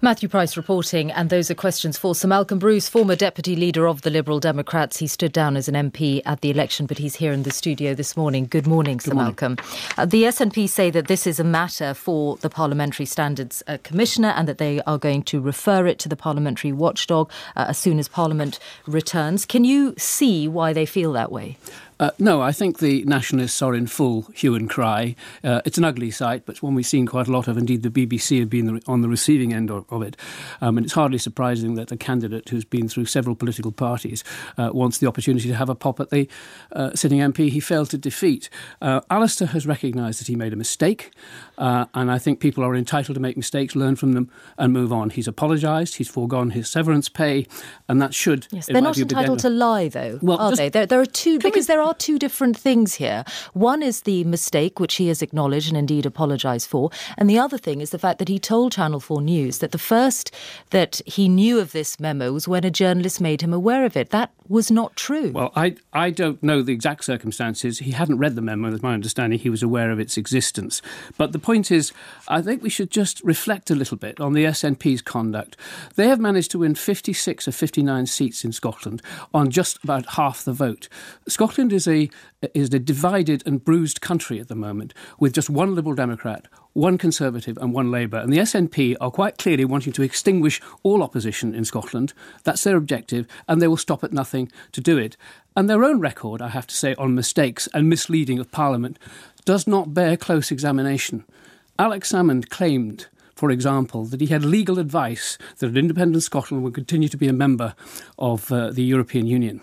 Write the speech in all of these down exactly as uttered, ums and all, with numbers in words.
Matthew Price reporting, and those are questions for Sir Malcolm Bruce, former Deputy Leader of the Liberal Democrats. He stood down as an M P at the election, but he's here in the studio this morning. Good morning, Sir Good morning. Malcolm. Uh, the S N P say that this is a matter for the Parliamentary Standards uh, Commissioner and that they are going to refer it to the Parliamentary Watchdog uh, as soon as Parliament returns. Can you see why they feel that way? Uh, no, I think the nationalists are in full hue and cry. Uh, it's an ugly sight, but it's one we've seen quite a lot of. Indeed, the B B C have been on the receiving end of, of it. Um, and it's hardly surprising that a candidate who's been through several political parties uh, wants the opportunity to have a pop at the uh, sitting M P he failed to defeat. Uh, Alistair has recognised that he made a mistake, uh, and I think people are entitled to make mistakes, learn from them and move on. He's apologised, he's foregone his severance pay, and that should... Yes, they're not entitled to lie, though, well, are they? There, there are two, because we... there are two different things here. One is the mistake, which he has acknowledged and indeed apologised for. And the other thing is the fact that he told Channel four News that the first that he knew of this memo was when a journalist made him aware of it. That was not true. Well, I, I don't know the exact circumstances. He hadn't read the memo, that's my understanding. He was aware of its existence. But the point is, I think we should just reflect a little bit on the S N P's conduct. They have managed to win fifty-six of fifty-nine seats in Scotland on just about half the vote. Scotland is a is a divided and bruised country at the moment, with just one Liberal Democrat, one Conservative and one Labour. And the S N P are quite clearly wanting to extinguish all opposition in Scotland. That's their objective, and they will stop at nothing to do it. And their own record, I have to say, on mistakes and misleading of Parliament does not bear close examination. Alex Salmond claimed, for example, that he had legal advice that an independent Scotland would continue to be a member of uh, the European Union.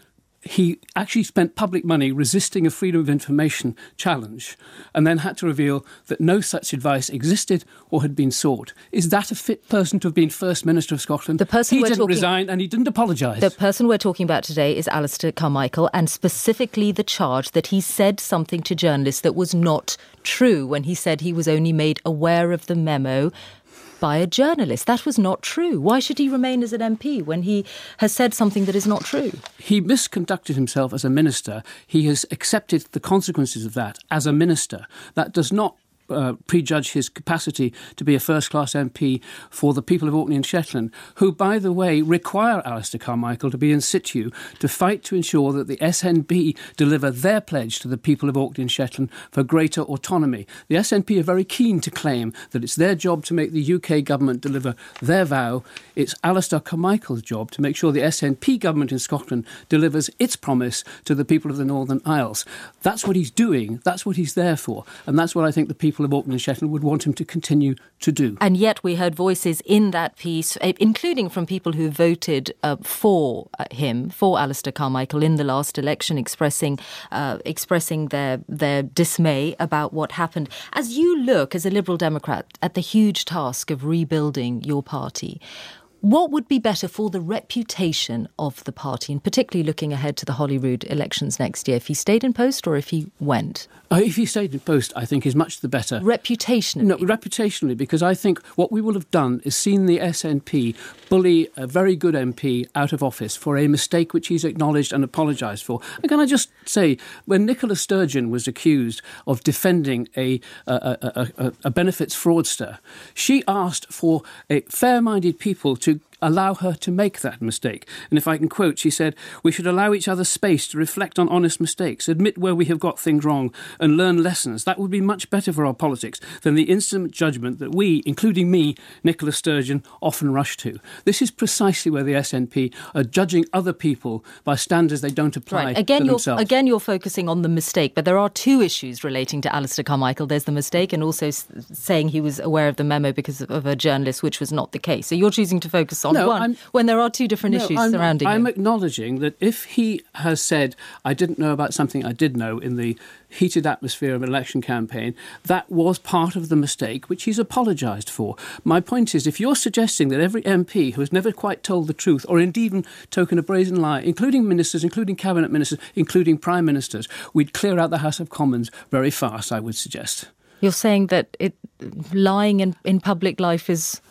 He actually spent public money resisting a Freedom of Information challenge and then had to reveal that no such advice existed or had been sought. Is that a fit person to have been First Minister of Scotland? The person he we're didn't talking, resign and he didn't apologise. The person we're talking about today is Alistair Carmichael, and specifically the charge that he said something to journalists that was not true when he said he was only made aware of the memo by a journalist. That was not true. Why should he remain as an M P when he has said something that is not true? He misconducted himself as a minister. He has accepted the consequences of that as a minister. That does not Uh, prejudge his capacity to be a first-class M P for the people of Orkney and Shetland, who, by the way, require Alistair Carmichael to be in situ to fight to ensure that the S N P deliver their pledge to the people of Orkney and Shetland for greater autonomy. The S N P are very keen to claim that it's their job to make the U K government deliver their vow. It's Alistair Carmichael's job to make sure the S N P government in Scotland delivers its promise to the people of the Northern Isles. That's what he's doing. That's what he's there for. And that's what I think the people of Orkney and Shetland would want him to continue to do. And yet we heard voices in that piece, including from people who voted uh, for uh, him, for Alistair Carmichael in the last election, expressing uh, expressing their their dismay about what happened. As you look, as a Liberal Democrat, at the huge task of rebuilding your party, what would be better for the reputation of the party, and particularly looking ahead to the Holyrood elections next year, if he stayed in post or if he went? Uh, if he stayed in post, I think is much the better. Reputationally? No, reputationally, because I think what we will have done is seen the S N P bully a very good M P out of office for a mistake which he's acknowledged and apologised for. And can I just say, when Nicola Sturgeon was accused of defending a, a, a, a, a benefits fraudster, she asked for a fair-minded people to allow her to make that mistake. And if I can quote, she said, "We should allow each other space to reflect on honest mistakes, admit where we have got things wrong and learn lessons. That would be much better for our politics than the instant judgment that we, including me, Nicola Sturgeon, often rush to." This is precisely where the S N P are judging other people by standards they don't apply right. again, to you're, themselves. Again, you're focusing on the mistake, but there are two issues relating to Alistair Carmichael. There's the mistake and also s- saying he was aware of the memo because of, of a journalist, which was not the case. So you're choosing to focus on No, one I'm, when there are two different no, issues I'm, surrounding I'm him. acknowledging that if he has said, "I didn't know about something I did know" in the heated atmosphere of an election campaign, that was part of the mistake which he's apologised for. My point is, if you're suggesting that every M P who has never quite told the truth, or indeed even token a brazen lie, including ministers, including cabinet ministers, including prime ministers, we'd clear out the House of Commons very fast, I would suggest. You're saying that it, lying in, in public life is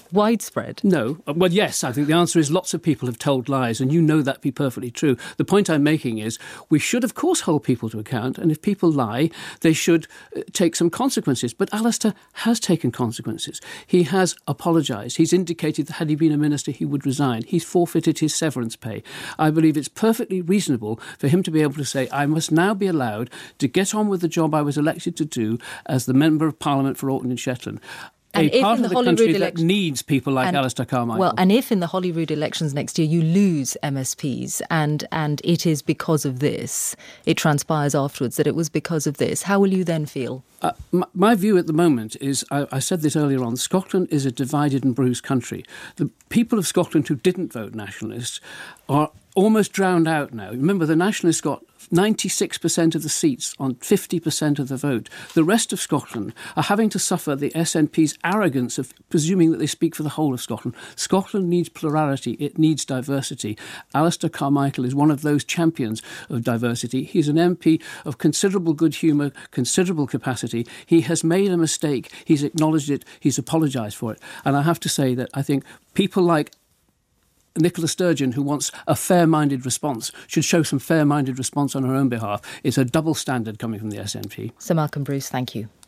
widespread? No. Well, yes, I think the answer is lots of people have told lies, and you know that to be perfectly true. The point I'm making is we should, of course, hold people to account, and if people lie, they should uh, take some consequences. But Alistair has taken consequences. He has apologised. He's indicated that had he been a minister, he would resign. He's forfeited his severance pay. I believe it's perfectly reasonable for him to be able to say, I must now be allowed to get on with the job I was elected to do as the Member of Parliament for Orkney and Shetland. And a part in of the the country Holyrood that needs people like and, Alistair Carmichael. Well, and if in the Holyrood elections next year you lose M S Ps and, and it is because of this, it transpires afterwards that it was because of this, how will you then feel? Uh, my, my view at the moment is, I, I said this earlier on, Scotland is a divided and bruised country. The people of Scotland who didn't vote nationalist are almost drowned out now. Remember, the nationalists got ninety-six percent of the seats on fifty percent of the vote. The rest of Scotland are having to suffer the S N P's arrogance of presuming that they speak for the whole of Scotland. Scotland needs plurality. It needs diversity. Alistair Carmichael is one of those champions of diversity. He's an M P of considerable good humour, considerable capacity. He has made a mistake. He's acknowledged it. He's apologised for it. And I have to say that I think people like Nicola Sturgeon, who wants a fair-minded response, should show some fair-minded response on her own behalf. It's a double standard coming from the S N P. Sir Malcolm Bruce, thank you.